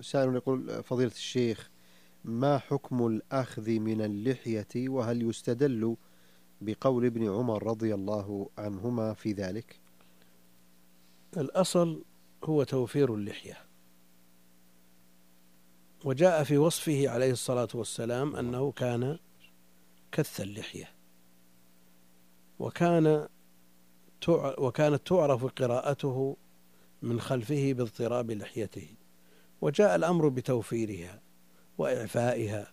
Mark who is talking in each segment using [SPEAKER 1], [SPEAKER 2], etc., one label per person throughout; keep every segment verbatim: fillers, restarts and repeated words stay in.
[SPEAKER 1] سائل يقول: فضيلة الشيخ، ما حكم الأخذ من اللحية، وهل يستدل بقول ابن عمر رضي الله عنهما في ذلك؟
[SPEAKER 2] الأصل هو توفير اللحية، وجاء في وصفه عليه الصلاة والسلام أنه كان كث اللحية، وكان وكانت تعرف قراءته من خلفه باضطراب لحيته، وجاء الأمر بتوفيرها وإعفائها،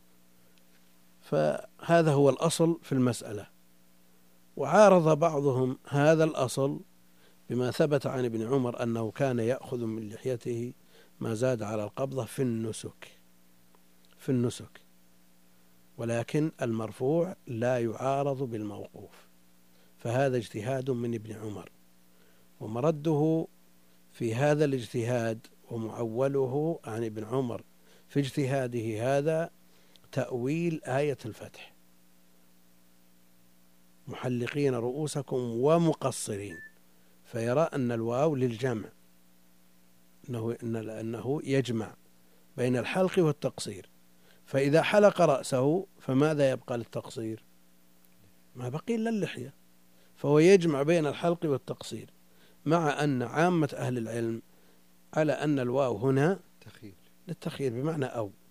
[SPEAKER 2] فهذا هو الأصل في المسألة. وعارض بعضهم هذا الأصل بما ثبت عن ابن عمر أنه كان يأخذ من لحيته ما زاد على القبضة في النسك في النسك ولكن المرفوع لا يعارض بالموقوف، فهذا اجتهاد من ابن عمر، ومرده في هذا الاجتهاد ومعوله عن ابن عمر في اجتهاده هذا تأويل آية الفتح: محلقين رؤوسكم ومقصرين، فيرى أن الواو للجمع، أنه, أنه يجمع بين الحلق والتقصير، فإذا حلق رأسه فماذا يبقى للتقصير؟ ما بقي إلا اللحية، فهو يجمع بين الحلق والتقصير، مع أن عامة أهل العلم على أن الواو هنا
[SPEAKER 1] تخيير
[SPEAKER 2] للتخيير بمعنى أو